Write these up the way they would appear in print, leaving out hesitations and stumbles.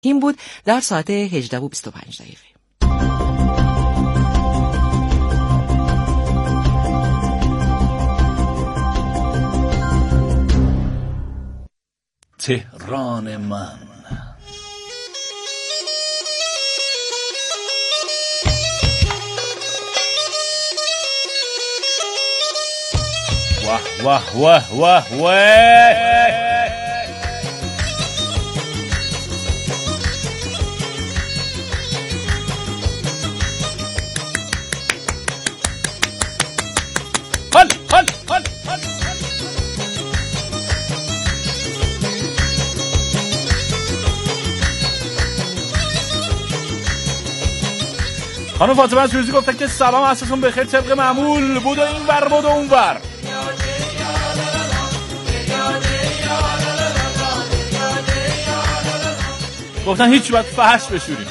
این بود در ساعت 18:25. تهران من. واه واه واه واه واه. خانم فاطمه از روزی گفتن که سلام عصرتون بخیر، طبق معمول بودو این ور بودو اون ور. گفتن هیچ وقت فحش بشوریم.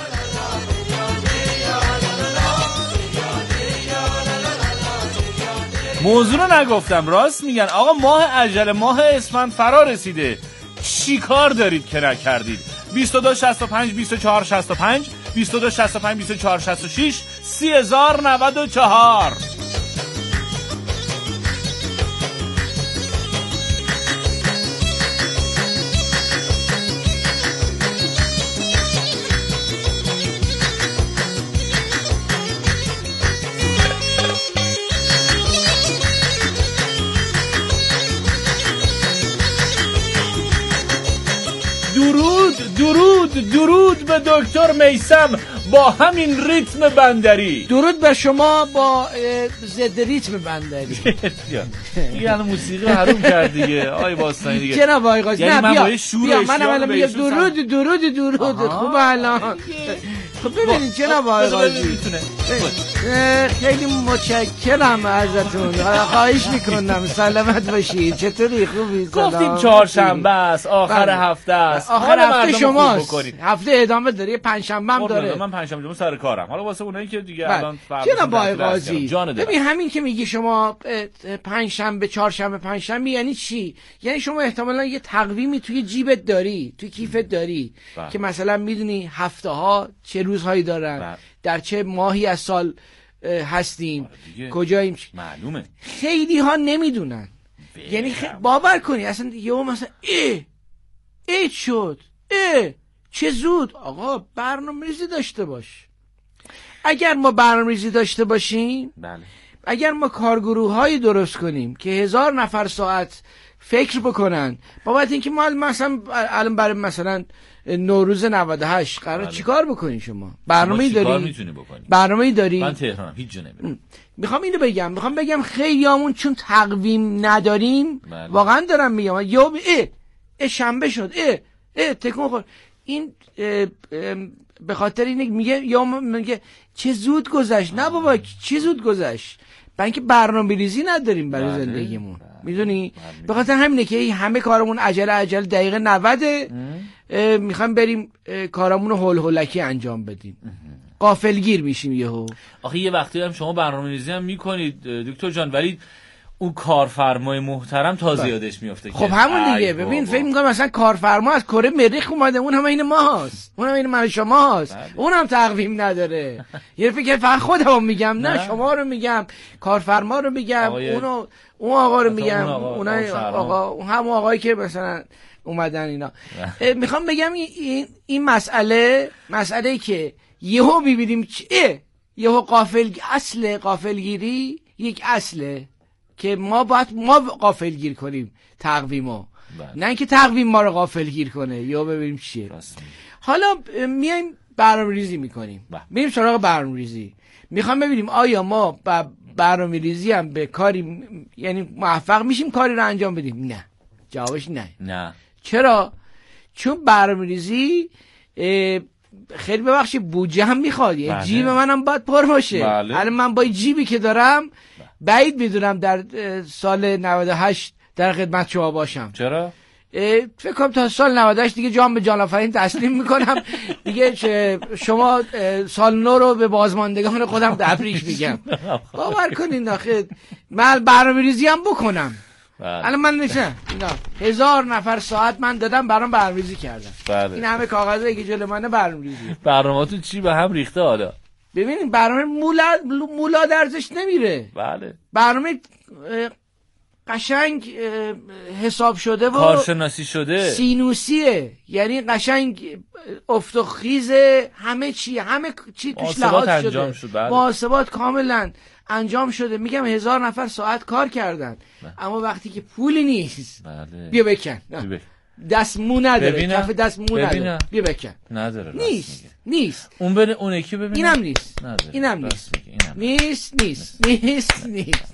موضوع رو نگفتم، راست میگن آقا ماه عجله، ماه اسفند فرا رسیده، چی کار دارید که نکردید؟ 22 65 24 65 22 65 24 66 30,094. درود به دکتر میثم با همین ریتم بندری. درود به شما با ضد ریتم بندری. دیگه الان موسیقی حروم کرد دیگه آی باستانی دیگه. جناب آقای قاضی یعنی نه بیا من الان میگم درود خوب الان. خب ببینید جناب آقای قاضی خیلی متشکرم ازتون، خواهش میکنم سلامت باشید. چطوری؟ خوبی؟ گفتیم چهارشنبه است، آخر هفته است، آخر هفته شماست، هفته ادامه داره، پنجشنبه هم داره. من پنجشنبه سر کارم، حالا واسه اونایی که دیگه الان جناب آقای قاضی ببین همین که میگی شما پنجشنبه چهارشنبه پنجشنبه یعنی چی؟ یعنی شما احتمالاً یه تقویمی توی جیبت داری، توی کیفت داری که مثلا میدونی هفته ها چه روزهایی دارن، در چه ماهی از سال هستیم، کجاییم. معلومه خیلی ها نمیدونن. یعنی باور کنی اصلا یهو مثلا ای شد چه زود. آقا برنامه‌ریزی داشته باش. اگر ما برنامه‌ریزی داشته باشیم، بله، اگر ما کارگروه‌هایی درست کنیم که 1000 نفر ساعت فکر بکنن بابت اینکه ما مثلا الان برای مثلا نوروز 98 قرار چیکار بکنین؟ شما برنامه‌ای داری؟ برنامه‌ای داری؟ من تهرانم، هیچ جا نمیرم. میخوام بگم خیلیامون چون تقویم نداریم. بله. واقعا دارم میگم یا شنبه شد تکون خورد این به خاطر اینه میگه یا میگه چه زود گذشت. نه بابا چه زود گذشت، بلکه برنامه‌ریزی نداریم برای زندگیمون. میدونی به خاطر همینه که همه کارمون عجله دقیقه 90 میخوایم بریم کارمون رو هول هولکی انجام بدیم، غافلگیر میشیم یهو. آخه یه وقتی هم شما برنامه‌ریزی هم میکنید دکتر جان، ولی اون کارفرمای محترم تازه یادش میفته. خب همون دیگه. ببین فکر می‌کنم مثلا کارفرما از کره مریخ اومده، اون هم این ماست، اون هم این من شماست. اون هم تقویم نداره. یه فکر فقط خودم میگم، نه شما رو میگم، کارفرما رو میگم، اون آقا رو میگم، اون آقا، همون آقایی که مثلا اومدن اینا. میخوام بگم این مسئله که یهو میبینیم یهو اصل غافلگیری یک اصله که ما غافلگیر کنیم تقویمو، نه اینکه تقویم ما رو غافلگیر کنه یا ببینیم چیه. حالا میایم برنامه‌ریزی میکنیم، میریم سراغ برنامه‌ریزی، میخوام ببینیم آیا ما برنامه‌ریزی هم به کاری یعنی موفق میشیم کاری رو انجام بدیم. نه، جوابش نه. چرا؟ چون برنامه‌ریزی خیلی ببخشید بودجه هم میخواد. یه جیب منم باید پر باشه. الان من با جیبی که دارم بعید میدونم در سال 98 در خدمت شما باشم. چرا؟ فکر کنم تا سال 98 دیگه جام به جان آفرین تسلیم میکنم دیگه. شما سال نو رو به بازماندگان خودم تبریک میگم. باور کنین آخه من برنامه‌ریزی هم بکنم، الان من نشم اینا 1000 نفر ساعت من دادم برام برنامه‌ریزی کردن. بله. این همه کاغذایی که جلوی منه برنامه‌ریزی. برنامه‌تون چی به هم ریخته حالا؟ ببینید برنامه مولا درزش نمیره. بله. برنامه قشنگ حساب شده و کارشناسی شده، سینوسیه، یعنی قشنگ افت و خیز همه چی توش لحاظ شده، محاسبات کاملا انجام شده. میگم 1000 نفر ساعت کار کردن. اما وقتی که پولی نیست بیا بکن. دست مو نداره، کف دست مو نداره، بیا بکن. نداره، نیست. اون یکی ببینم، اینم نیست، اینم نیست.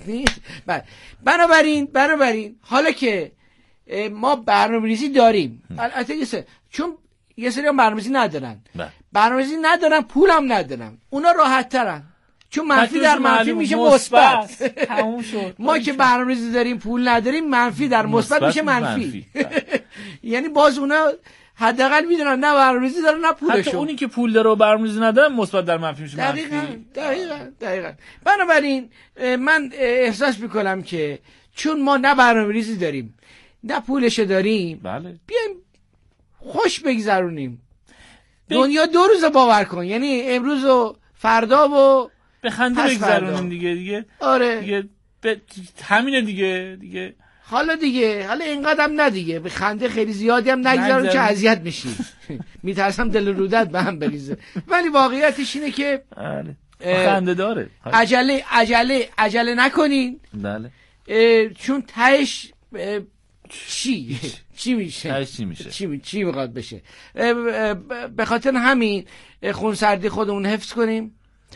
بنابراین حالا که ما برنامه‌ریزی داریم، البته چون یه سری هم برنامه‌ریزی ندارن، پولم ندارن، اونا راحت ترن، چون منفی در منفی میشه مثبت. تموم شد. ما که برنامه‌ریزی داریم پول نداریم، منفی در مثبت میشه منفی. یعنی باز اونا حداقل میدونن نه برنامه‌ریزی دارن نه پولشون. حتی اونی که پول داره و برنامه‌ریزی نداره مثبت در منفی میشه منفی. دقیقاً. بنابراین من احساس میکنم که چون ما نه برنامه‌ریزی داریم نه پولش داریم، بله، بیایم خوش بگذرونیم. دنیا 2 روز باور کن، یعنی امروز و فردا و به خنده بگذرونیم دیگه. آره دیگه همینه دیگه. حالا اینقدرم نه دیگه، به خنده خیلی زیادی هم نگذارم که اذیت میشی. میترسم دل رودت به هم بریزه. ولی واقعیتش اینه که خنده داره. عجله نکنین. بله. چون تهش چی میشه؟ چی میخواد بشه؟ به خاطر همین خونسردی خودمون حفظ کنیم.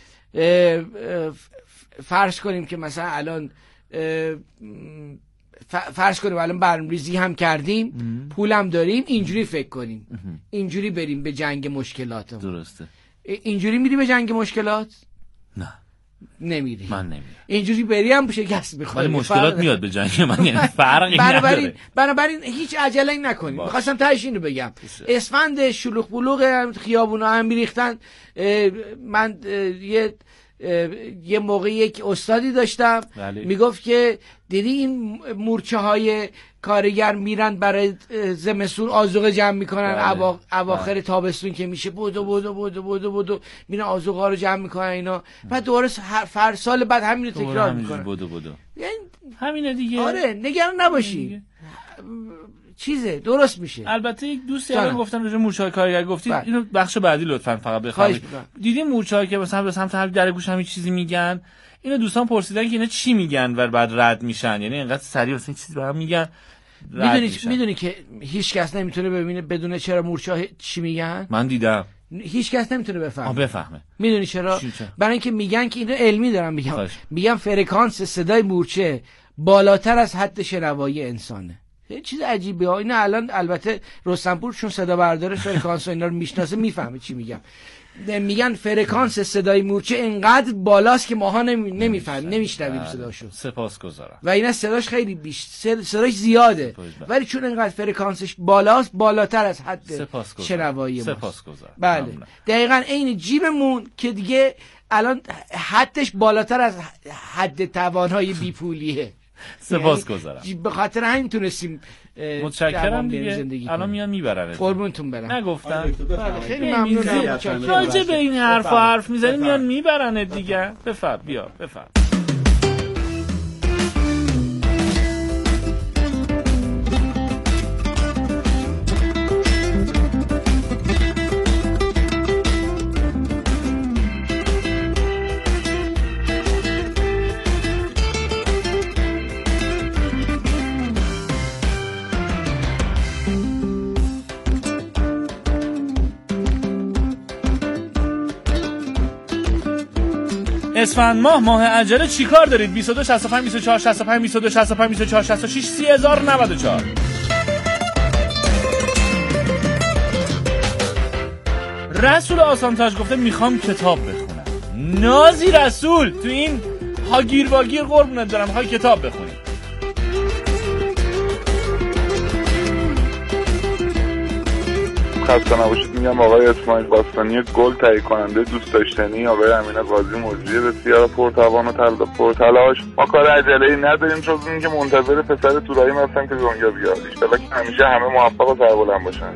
فرض کنیم که مثلا الان برنامه‌ریزی هم کردیم، پولم داریم، اینجوری فکر کنیم، اینجوری بریم به جنگ مشکلات. درسته. اینجوری میری به جنگ مشکلات؟ نه نمیری. من نمیرم. اینجوری بریم شکست می‌خوره. ولی مشکلات میاد به جنگ من، یعنی فرقی نداره. بنابراین هیچ عجله‌ای نکنید. می‌خواستم تهش اینو بگم. اسفند شلوغ بلوغ خیابونا هم می‌ریختن. من یه موقع یک استادی داشتم میگفت که دیدی این مورچه های کارگر میرن برای زمستون آذوقه جمع میکنن، اواخر تابستون که میشه بودو میرن آذوقه ها رو جمع میکنن اینا، بعد دوباره سال بعد همین رو تکرار میکنن. یعنی همینه دیگه. آره نگران نباشی، چیزه درست میشه. البته یک دوستی الان گفتن راجع مورچه‌های کارگر گفتید، اینو بخش بعدی لطفاً فقط بخونید. دیدین مورچه‌ها که مثلا به سمت هر در گوش هم چیزی میگن، اینو دوستان پرسیدن که اینا چی میگن و بعد رد میشن، یعنی اینقدر سریع مثلا چیزی به هم میگن. میدونی که هیچ کس نمیتونه ببینه بدون چرا مورچه‌ها چی میگن؟ من دیدم. هیچ کس نمیتونه بفهمه. میدونی چرا؟ برای اینکه میگن که اینو علمی دارن میگن فرکانس صدای مورچه بالاتر از حد شنوایی انسانه. چیز عجیبه ها. اینا الان البته رستنپور چون صدا برداره فرکانس و اینا رو میشناسه میفهمه چی میگم. میگن فرکانس صدای مورچه اینقدر بالاست که ماها نمیفهمیم، نمیشنویم صداشو. سپاسگزارم. و اینا صداش خیلی صداش زیاده، ولی چون اینقدر فرکانسش بالاست بالاتر از حد شنوایی ماست. سپاسگزارم. بله دقیقاً عین جیبمون که دیگه الان حدش بالاتر از حد توانهای بیپولیه. سپاسگزارم. به خاطر همین تونستیم. متشکرم دیگه. الان میان میبرن. قربونتون برم. نگفتم. خیلی ممنونم. راجع به این حرف میزنی میان میبرن دیگه. بیا. اسفند ماه عجله چیکار دارید؟ 22 65 24 65 22 65 24 66 3094. رسول آسانتاج گفته میخوام کتاب بخونم. نازی رسول تو این هاگیر واگیر قربونت دارم، های کتاب بخونید. خسته نباشید میگم آقای اسماعیل باستانی گل تهیه کننده دوست داشتنی، آقای امین قاضی مجری بسیار پرتوان و پرتلاش. ما کار عجله‌ای نداریم جز اینکه منتظر پسر تورایی هستم که دنیا بیاد. ان شاءالله که همیشه همه موفق و سربلند باشن.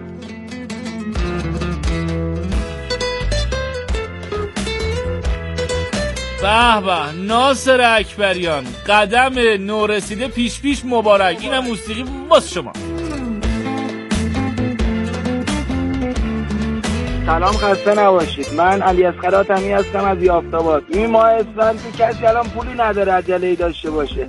به به ناصر اکبریان، قدم نورسیده پیش مبارک. اینم موسیقی واسه شما. سلام، خسته نباشید. من علی اصغر آتمی هستم از یافت‌آباد. این ماه اسفند که کسی الان پولی نداره عجله‌ای داشته باشه.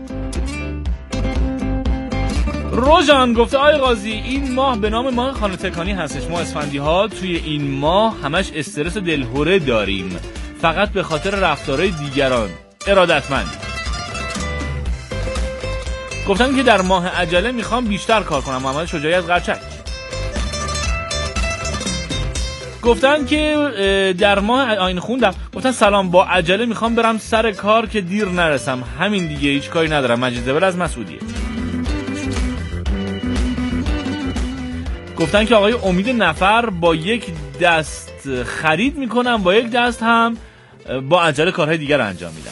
روژان گفته آقای قاضی این ماه به نام ماه خانه تکانی هستش. ما اسفندی ها توی این ماه همش استرس و دلهوره داریم، فقط به خاطر رفتارهای دیگران. ارادتمند. گفتن که در ماه عجله میخوام بیشتر کار کنم. محمد شجاعی از قرچک گفتن که در ماه آینه خوندم، گفتن سلام، با عجله میخوام برم سر کار که دیر نرسم، همین دیگه، هیچ کاری ندارم. مجید زبر از مسعودیه. گفتن که آقای امید نفر با یک دست خرید میکنم، با یک دست هم با عجله کارهای دیگر رو انجام میدم.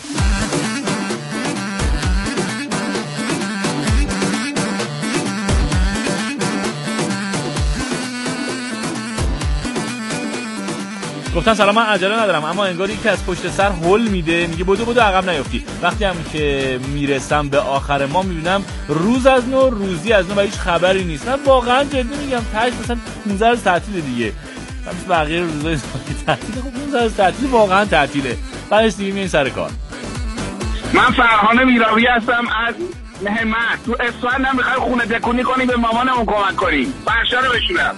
گفتن سلام، من عجله ندارم اما انگار یکی از پشت سر هول میده، میگه بدو عقب نیافتی. وقتی هم که میرسم به آخر ما میبینم روز از نو روزی از نو و هیچ خبری نیست. من واقعا جدی میگم، تاش مثلا 15 روز تعطیل دیگه، مثلا بقیه روزای تعطیل. خب 15 روز تعطیل واقعا تعطیله، بعدش دیگه میایم سر کار. من فرهان میراوی هستم از نهمت. تو اسفند هم میخوای خونه تکونی کنی به مامانمون کمک کنی، فرشا رو بشورم.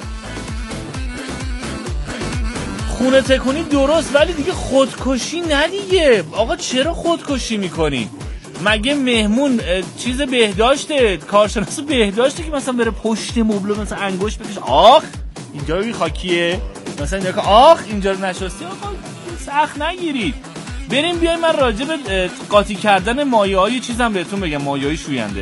خونه تکونی درست، ولی دیگه خودکشی نه دیگه. آقا چرا خودکشی میکنی؟ مگه مهمون چیز بهداشته، کارشناس بهداشته که مثلا بره پشت مبل مثلا انگشت بکشه آخ اینجا بی خاکیه، مثلا اینجا که آخ اینجا رو نشستی. آقا سخت نگیرید. بریم بیایم من راجع به قاطی کردن مایه‌های چیزم بهتون بگم، مایه‌های شوینده.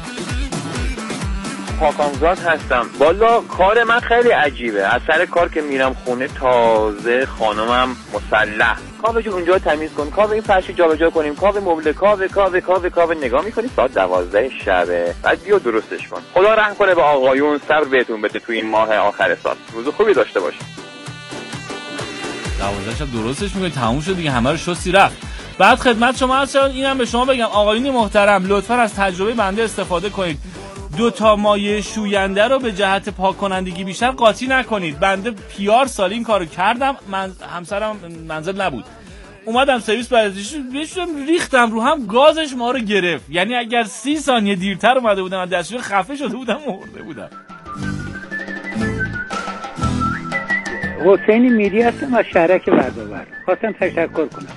پاکانزاد هستم. والا کار من خیلی عجیبه. از سر کار که میرم خونه تازه خانمم مسلح، کاوه جون اونجا تمیز کن، کاوه این فرش جابجا کنیم، کاوه مبل، کاوه نگاه میکنی ساعت 12 شبه، بعد بیا درستش کن. خدا رحم کنه به آقایون، صبر بهتون بده تو این ماه آخر سال. روز خوبی داشته باشید. 12 شب درستش میکنی، تموم شد دیگه، همه رو شستی رفت. بعد خدمت شما هست، اینم به شما بگم آقایون محترم، لطفاً از تجربه بنده استفاده کنید. 2 مایه شوینده رو به جهت پاک کنندگی بیشتر قاطی نکنید. بنده پیار سال این کارو کردم، من همسرم منزل نبود، اومدم سرویس برداشتش ریختم رو هم، گازش ما رو گرفت. یعنی اگر 30 ثانیه دیرتر اومده بودم از دستشویی خفه شده بودم، مرده بودم. حسین میری هستم از شهرک ورداور. خواستم تشکر کنم.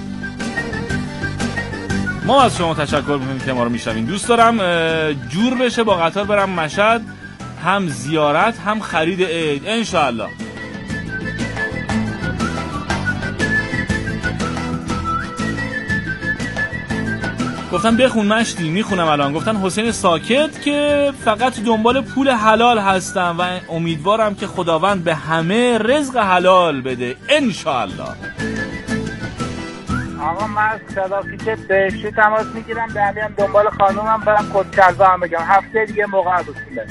ما از شما تشکر میکنیم که ما رو میشنوین. دوست دارم جور بشه با قطار برم مشهد، هم زیارت هم خرید عید انشاءالله. گفتن بخون مشتی، میخونم الان. گفتن حسین ساکت که فقط دنبال پول حلال هستم و امیدوارم که خداوند به همه رزق حلال بده انشاءالله. آقا من از خلافیت بهشتی تماس میگیرم، بریم دنبال خانومم، برم کدکلبه هم بگم هفته دیگه موقع رسیده.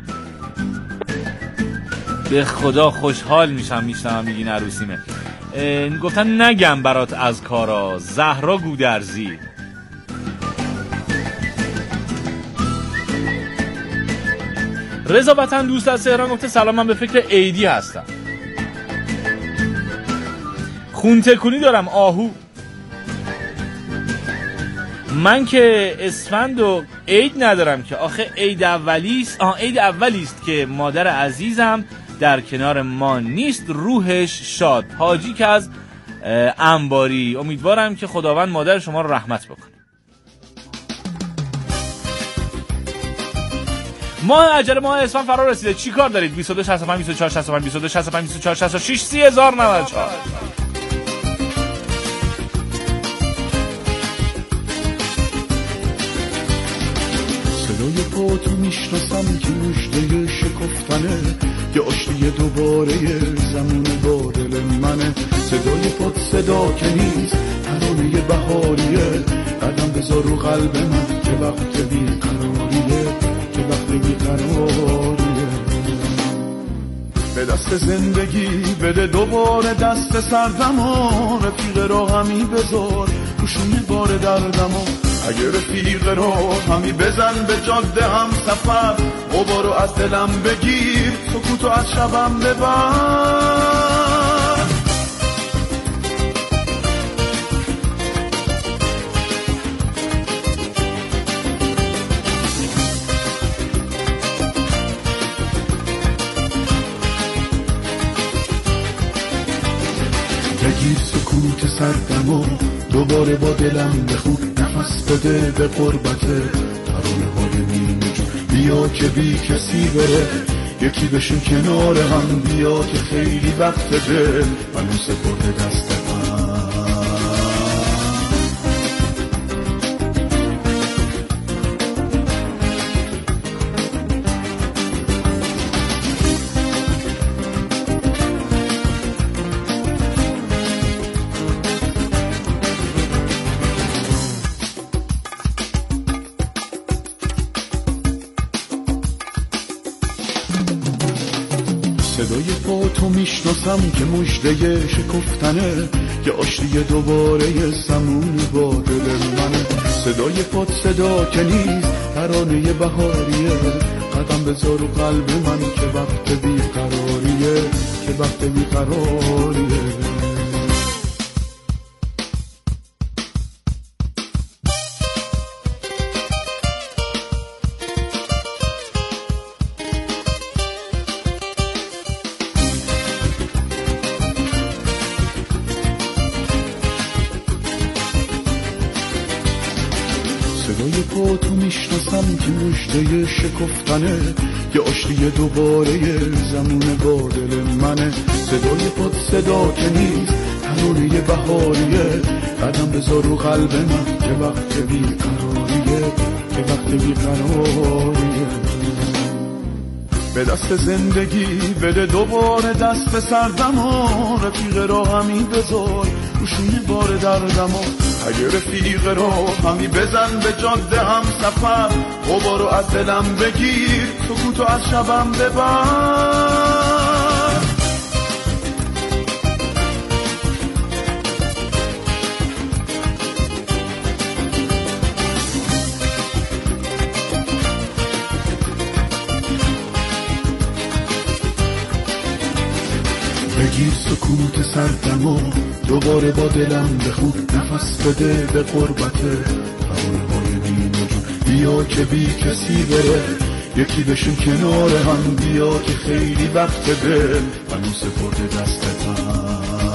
به خدا خوشحال میشم میشنم میگین عروسیمه. گفتن نگم برات از کارا، زهرا گودرزی. رضا وطن دوست از تهران گفته سلام، من به فکر عیدی هستم، خون تکونی دارم آهو. من که اسفند و عید ندارم که آخه عید اولیست که مادر عزیزم در کنار ما نیست، روحش شاد. حاجی که از انباری. امیدوارم که خداوند مادر شما رو رحمت بکنه. ماه عجله ماه اسفند فرا رسیده، چی کار دارید؟ 22 65 24 65 22 65 24 66 30094. صدای پاتو میشناسم که مژده شکفتنه، یه آشتی دوباره زمون با دل منه. صدای پات صدا که نیست، ترانه بهاریه، قدم بذار رو قلب من که وقت بیقراریه، که وقت بیقراریه. به دست زندگی بده دوباره دست سردمو، رفیق را همی بذار روشونه بار دردمو. اگه رفیق را همی بزن به جاده هم سفر، غبارو از دلم بگیر، سکوتو از شبم ببر. بگیر سکوت سردمو، دوباره با دلم بخون، نفس بده به قربته ترانه های نیمه جون. بیا که بی کسی بره، یکی بشین کنار هم، بیا که خیلی وقت دل منو سپرده دست من. صدای پاتو میشناسم که مژده شکفتنه، یه آشتی دوباره سمون با دل منه. صدای پات صدا که نیست، ترانه بهاریه، قدم بذار رو قلب من که وقت بیقراریه، که وقت بیقراریه. صدای پاتو میشناسم که مژده شکفتنه، یه آشتی دوباره زمون با دل منه. صدای پات صدا که نیست، ترانه بهاریه، قدم بذار رو قلب من که وقت بیقراریه، که وقت بیقراریه. به دست زندگی بده دوباره دست سردمو، رفیق را همی بذار روشونه بار دردمو. اگه رفیق را همی بزن به جاده هم سفر، غبارو از دلم بگیر، سکوتو از شبم ببر. بگیر سکوت سردمو، دوباره با دلم بخون، نفس بده به قربته ترانه های نیمه جون. بیا که بی کسی بره، یکی بشین کنار هم، بیا که خیلی وقت دل منو سپرده دست من.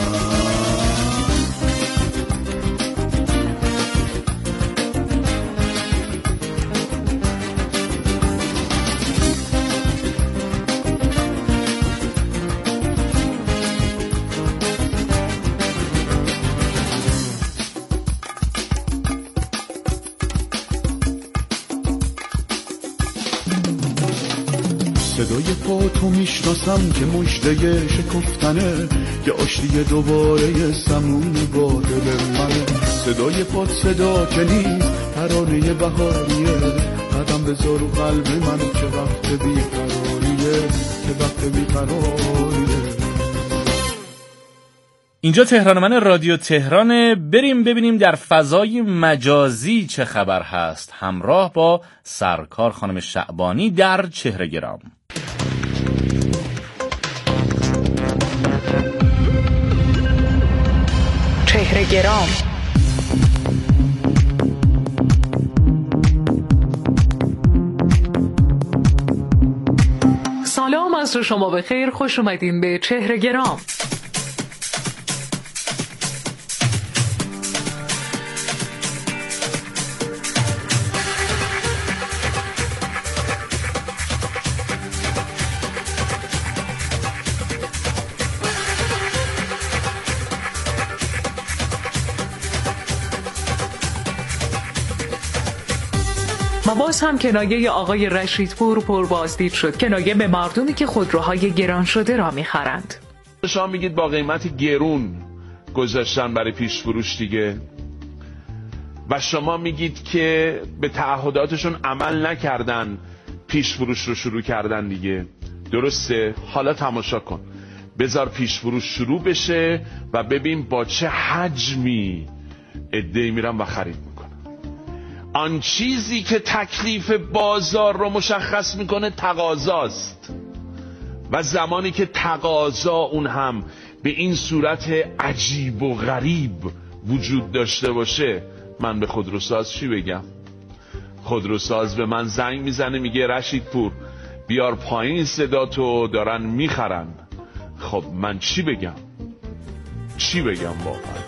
صدای پاتو میشناسم که مژده شکفتنه، یه آشتی دوباره سمون با دل منه. صدای پات صدا که نیست، ترانه بهاریه، قدم بذار رو قلب من که وقت بیقراریه، که وقت بیقراریه. اینجا تهران من رادیو تهرانه. بریم ببینیم در فضای مجازی چه خبر هست، همراه با سرکار خانم شعبانی در چهره گرام. چهره گرام. سلام، عصر شما بخیر، خوش اومدین به چهره گرام. و باز هم کنایه آقای رشیدپور پربازدید شد. کنایه به مردمی که خودروهای گران شده را می‌خرند. شما میگید با قیمت گرون گذاشتن برای پیش فروش دیگه، و شما میگید که به تعهداتشون عمل نکردن، پیش فروش رو شروع کردن دیگه. درسته؟ حالا تماشا کن، بذار پیش فروش شروع بشه و ببین با چه حجمی عده‌ای میرن و خرید میکنن. آن چیزی که تکلیف بازار رو مشخص میکنه تقاضاست، و زمانی که تقاضا اون هم به این صورت عجیب و غریب وجود داشته باشه، من به خودروساز چی بگم؟ خودروساز به من زنگ میزنه میگه رشیدپور بیار پایین صدا تو، دارن میخرن. خب من چی بگم؟ چی بگم واقعا؟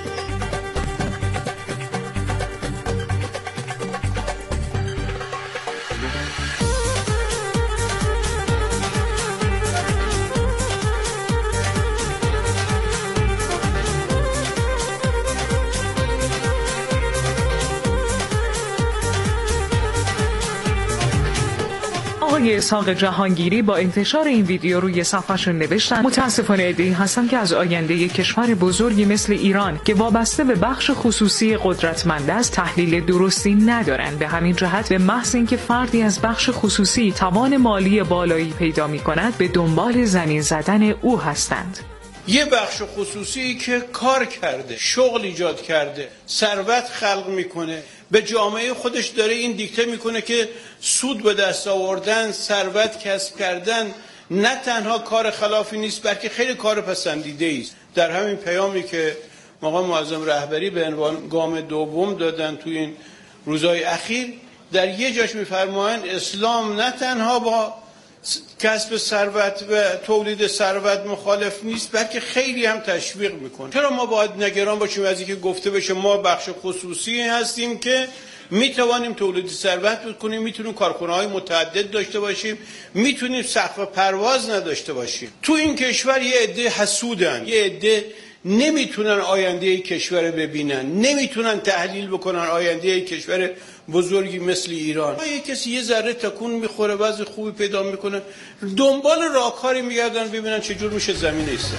آقای اسحاق جهانگیری با انتشار این ویدیو روی صفحه‌شون نوشتن متاسفانه عده‌ای هستن که از آینده کشور بزرگی مثل ایران که وابسته به بخش خصوصی قدرتمند است تحلیل درستی ندارن. به همین جهت به محض اینکه فردی از بخش خصوصی توان مالی بالایی پیدا می‌کند به دنبال زمین زدن او هستند. یه بخش خصوصی که کار کرده، شغل ایجاد کرده، ثروت خلق میکنه، به جامعه خودش داره این دیکته میکنه که سود به دست آوردن، ثروت کسب کردن نه تنها کار خلافی نیست بلکه خیلی کار پسندیده است. در همین پیامی که مقام معظم رهبری به عنوان گام دوم دادن توی این روزهای اخیر، در یه جاش میفرمایند اسلام نه تنها با کسب ثروت و تولید ثروت مخالف نیست بلکه خیلی هم تشویق میکنه. چرا ما باید نگران باشیم از اینکه گفته بشه ما بخش خصوصی هستیم که میتوانیم تولید ثروت بکنیم، میتونیم کارخانه‌های متعدد داشته باشیم، میتونیم سقف پرواز نداشته باشیم؟ تو این کشور یه عده حسودن، یه عده نمیتونن آینده کشور ببینن، نمیتونن تحلیل بکنن آینده کشور بزرگی مثل ایران. یه کسی یه ذره تکون میخوره، وضع خوبی پیدا میکنه، دنبال راهکاری میگردن ببینن چجور میشه زمین ایستاد.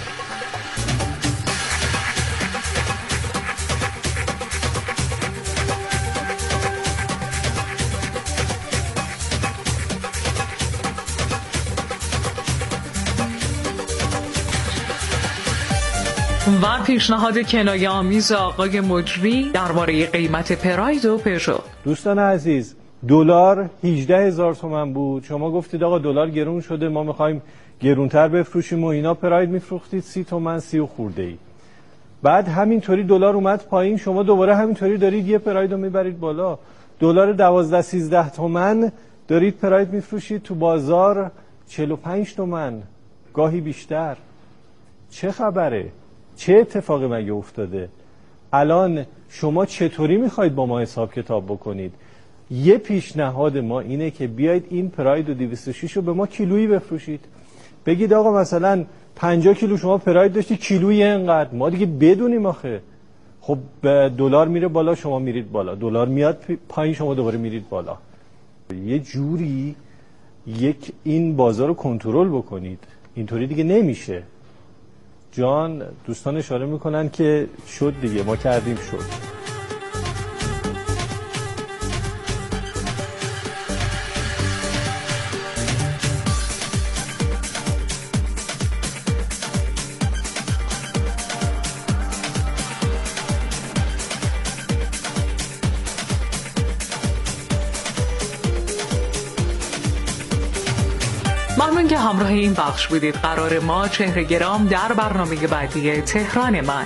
و پیشنهاد کنایه آمیز آقای مجری درباره قیمت پراید و پژو. دوستان عزیز، دلار 18,000 تومان بود، شما گفتید آقا دلار گرون شده ما میخوایم گرونتر بفروشیم و اینا، پراید میفروختید 30 تومان 30 خورده ای. بعد همینطوری دلار اومد پایین، شما دوباره همینطوری دارید یه پراید رو میبرید بالا. دلار 12-13 تومان دارید پراید میفروشید تو بازار 45 تومان، گاهی بیشتر. چه خبره؟ چه اتفاقی مگه افتاده؟ الان شما چطوری میخواید با ما حساب کتاب بکنید؟ یه پیشنهاد ما اینه که بیاید این پراید و 206 رو به ما کیلویی بفروشید. بگید آقا مثلا 50 کیلو شما پراید داشتی، کیلویی اینقدر، ما دیگه بدونیم آخه. خب دلار میره بالا شما میرید بالا، دلار میاد پایین شما دوباره میرید بالا. یه جوری این بازار رو کنترل بکنید، اینطوری دیگه نمیشه. جان دوستان اشاره میکنن که شد دیگه، ما کردیم شد. ممنون که همراه این بخش بودید. قرار ما چهره گرام در برنامه بعدی تهران من.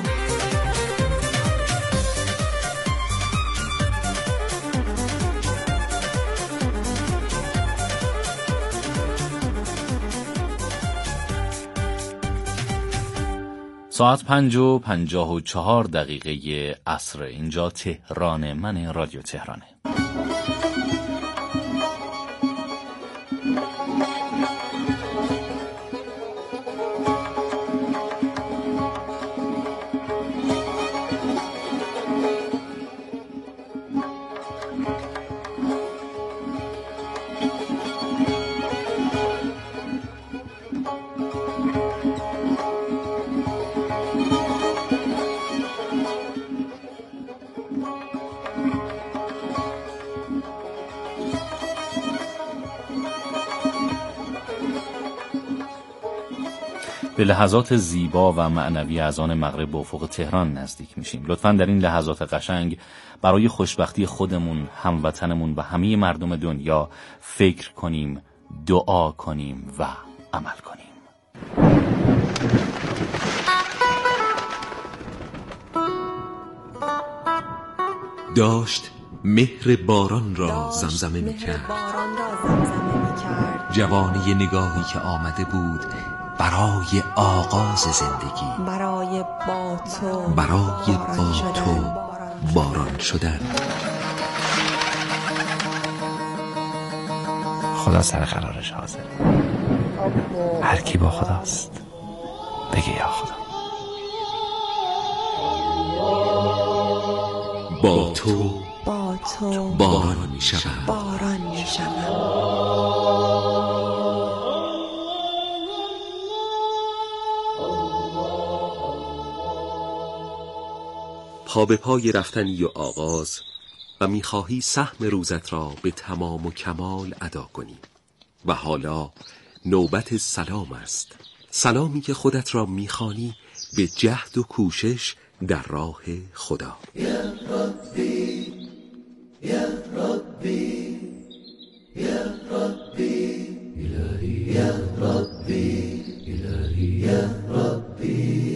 ساعت 5:54 عصر، اینجا تهران من، رادیو تهرانه. به لحظات زیبا و معنوی اذان مغرب به افق تهران نزدیک میشیم. لطفاً در این لحظات قشنگ برای خوشبختی خودمون، هموطنمون و همه مردم دنیا فکر کنیم، دعا کنیم و عمل کنیم. داشت مهر باران را زمزمه می کرد، جوانی نگاهی که آمده بود برای آغاز زندگی، برای با تو باران شدن. خدا سر قرارش حاضر، هر کی با خداست بگه یا خدا. با تو باران می شود. پا به پای رفتنی و آغاز و می‌خواهی سهم روزت را به تمام و کمال ادا کنی و حالا نوبت سلام است، سلامی که خودت را می‌خوانی به جهد و کوشش در راه خدا. یا ربی یا ربی یا ربی الهی یا ربی الهی یا ربی.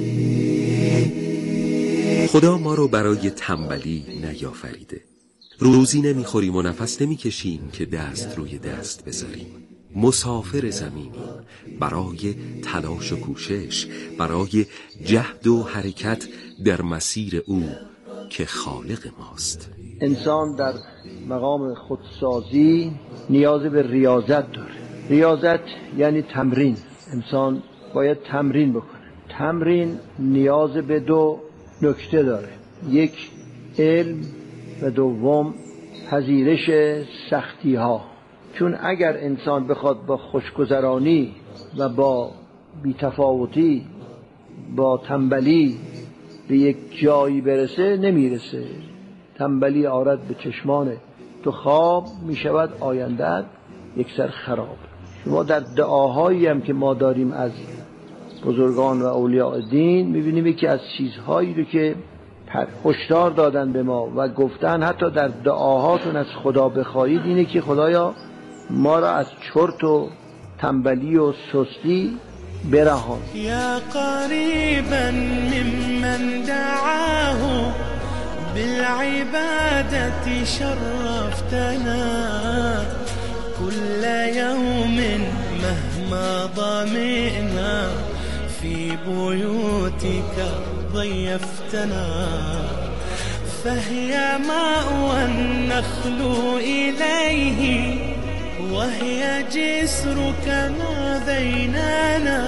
خدا ما رو برای تنبلی نیافریده. روزی نمیخوریم و نفس نمیکشیم که دست روی دست بذاریم. مسافر زمینیم برای تلاش و کوشش، برای جهد و حرکت در مسیر او که خالق ماست. انسان در مقام خودسازی نیاز به ریاضت داره. ریاضت یعنی تمرین. انسان باید تمرین بکنه. تمرین نیاز به دو نکته داره، یک علم و دوم پذیرش سختی ها. چون اگر انسان بخواد با خوشگذرانی و با بی‌تفاوتی، با تنبلی به یک جایی برسه نمیرسه. تنبلی آرد به چشمان تو خواب، میشود آیندت یک سر خراب. شما در دعاهایی هم که ما داریم از بزرگان و اولیاء دین میبینیم یکی از چیزهایی رو که هشدار دادن به ما و گفتن حتی در دعاهاتون از خدا بخواهید اینه که خدایا ما را از چرت و تنبلی و سستی برهان. یا قریبا ممن دعاه بالعبادة شرفتنا كل يوم مهما ضمئنا في بيوتك ضيفتنا فهي ماء النخل إليه وهي جسرك ما بيننا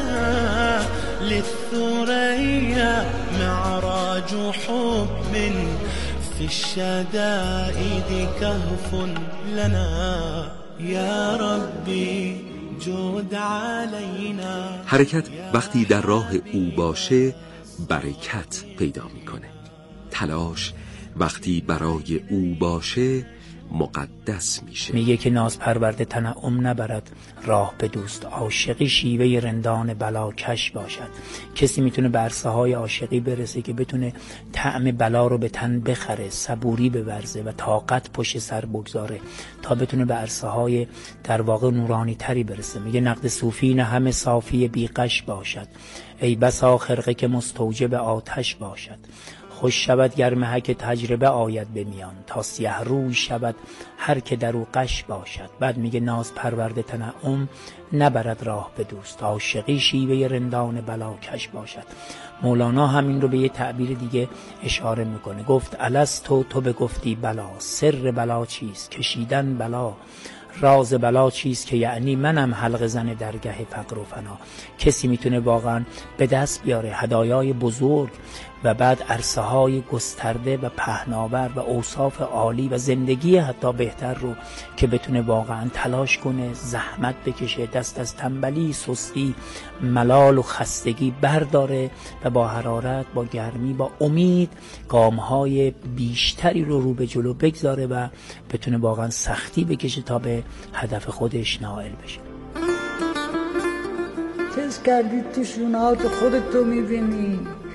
للثريا معراج حب في الشدائد كهف لنا يا ربي جود علينا. حرکت وقتی در راه او باشه برکت پیدا میکنه. تلاش وقتی برای او باشه مقدس میشه. میگه که ناز پرورده تنعم نبرد راه به دوست، عاشقی شیوه رندان بلا کش باشد. کسی میتونه به عرصه های عاشقی برسه که بتونه طعم بلا رو به تن بخره، صبوری بورزه و طاقت پشت سر بگذاره تا بتونه به عرصه های در واقع نورانی تری برسه. میگه نقد صوفی نه همه صافی بیقش باشد، ای بسا خرقه که مستوجب آتش باشد. خوش شود گر محک تجربه آید به میان، تا سیه روی شود هر که در او غش باشد. بعد میگه ناز پرورده تنعم نبرد راه به دوست، عاشقی شیوه رندان بلا کش باشد. مولانا همین رو به یه تعبیر دیگه اشاره میکنه. گفت الستو تو بگفتی بلا، سر بلا چیست کشیدن بلا، راز بلا چیست که یعنی منم حلق زن درگه فقر و فنا. کسی میتونه واقعا به دست بیاره هدایای بزرگ و بعد عرصه های گسترده و پهناور و اوصاف عالی و زندگی حتی بهتر رو که بتونه واقعا تلاش کنه، زحمت بکشه، دست از تنبلی، سستی، ملال و خستگی برداره و با حرارت، با گرمی، با امید گامهای بیشتری رو به جلو بگذاره و بتونه واقعا سختی بکشه تا به هدف خودش نائل بشه. تست کردید تو شونهات خودت تو میبینی.